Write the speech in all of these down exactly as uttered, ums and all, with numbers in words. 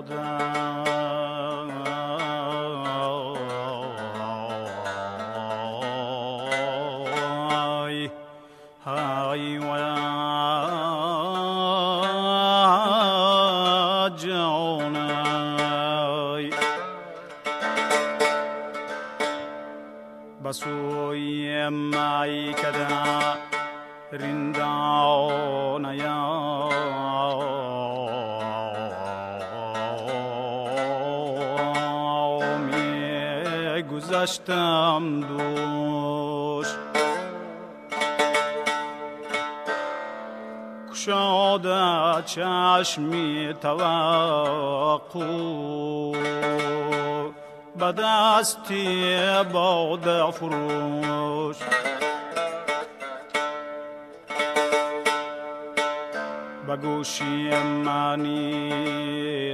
های و جانای بسوی مای کدا رندانیا می گذشتم دوش کشاده چشمی توقع به دستی باده فروش به گوشی منی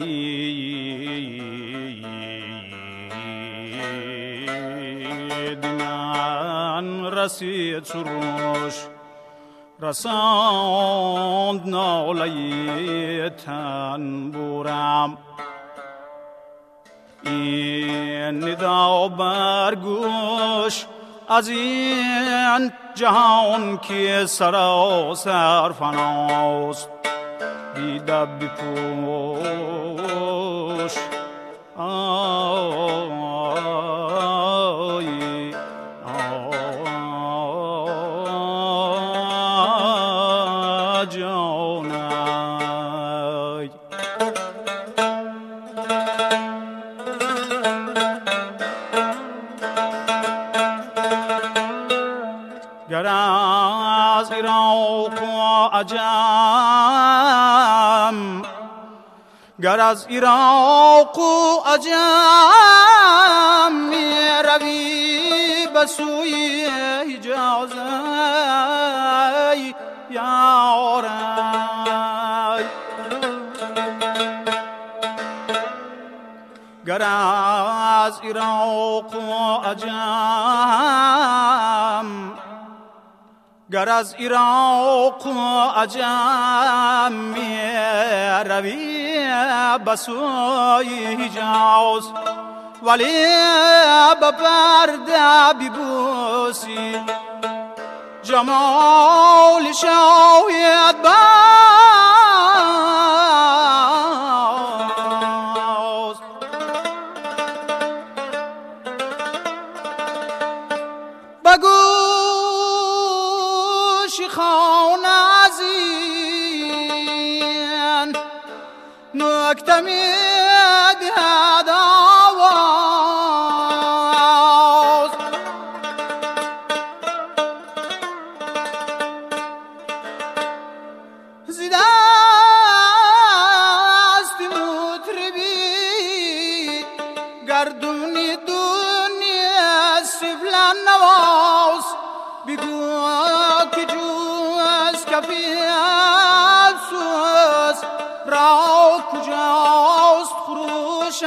تمهید من رسید سروش رساند ناله تنبورم این ندا برگوش از این جهان که سراسر فناست دیده بپوش آی آی جانای گر از عراق و عجم گر از عراق و عجم می روی به سوی حجاز یارای گر از عراق و عجم گر از عراق و عجم می روی به سوی حجاز ولی به پرده ببوسی جمال شاید باز بگو خان عزین نکته می دهد آواز زی دست مطربی گردونی دنیا سفلان نواز بگو که جوز کفی افسوس را کجاست خروش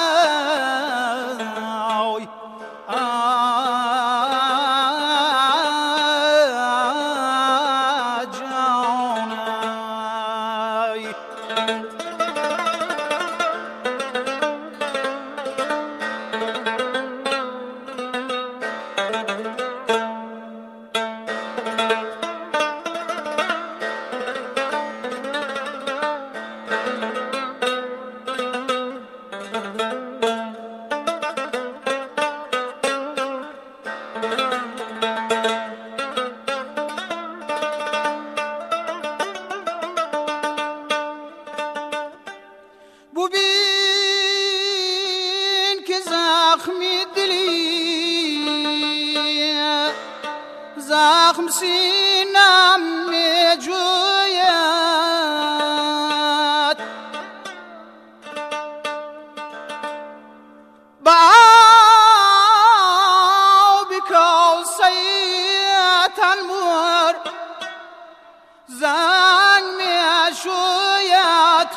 ببین که زخمی دلی زخم سینم می جوید با آب کاسه تنمور زنگ می شوید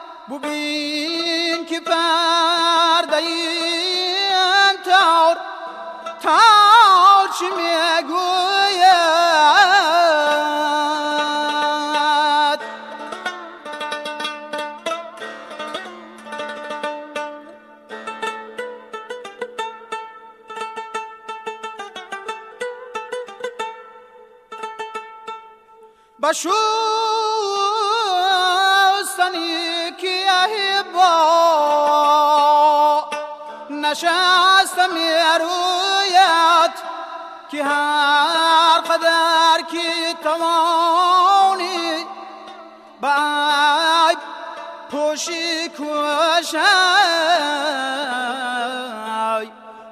ببین که پرده این تار تار چی میگوید بشستنی که با نشستم رویت که هر قدر که توانی باید پوشی کشای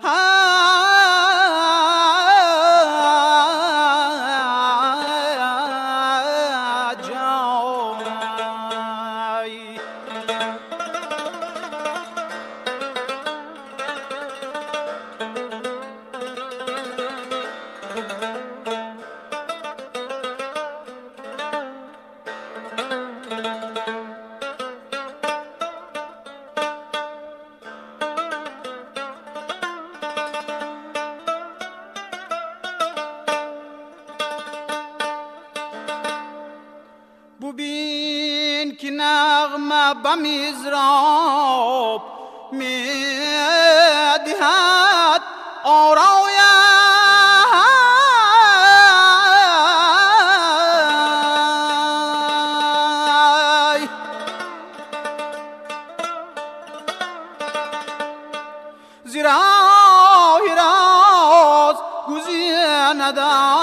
ببین که نغمه به میزراب میدهد آرای زیرا راز گزینده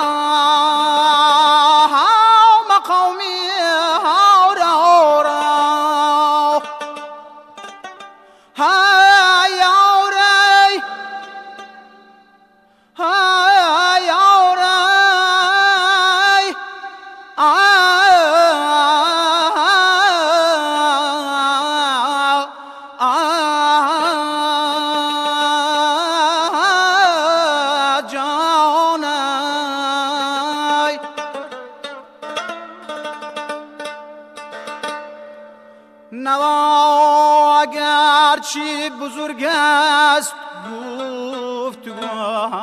نوا اگر چی بزرگ است گفتگو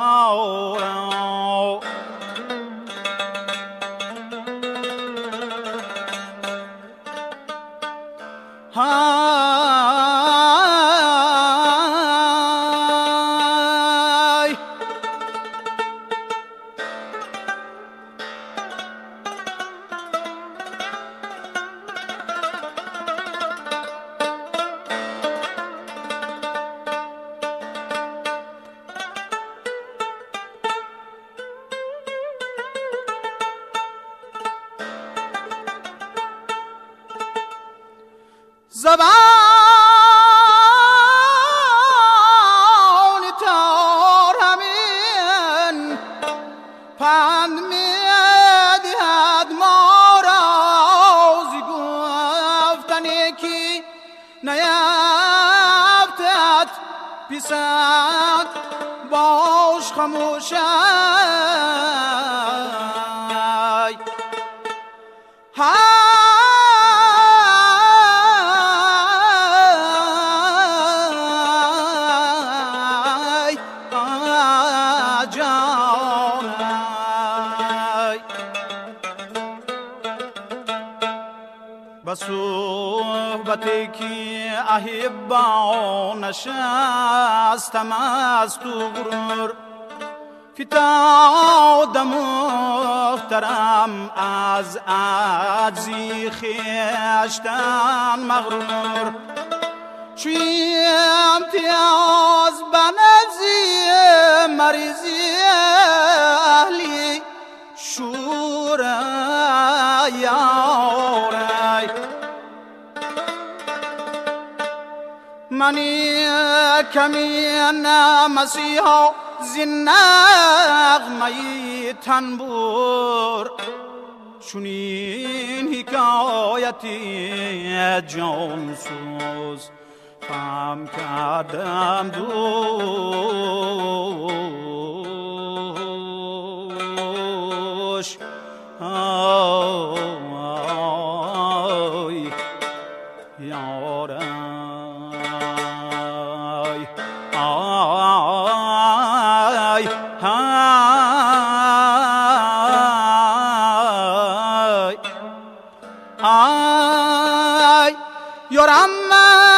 های زبان تار همین پند میدهد ما را زی گفتنی که نیفتد پیست باش خموش صحبتی که احبا نشستم از تو غرور فتاد محترم از عجزی خویشتن مغرور چوی امتیاز به نفسی مریضی اهلی شور یاری منی کمین مسیحا زنغمه تنبور چونین حکایتی جانسوز فهم کردم دوش آی یارم آی یارم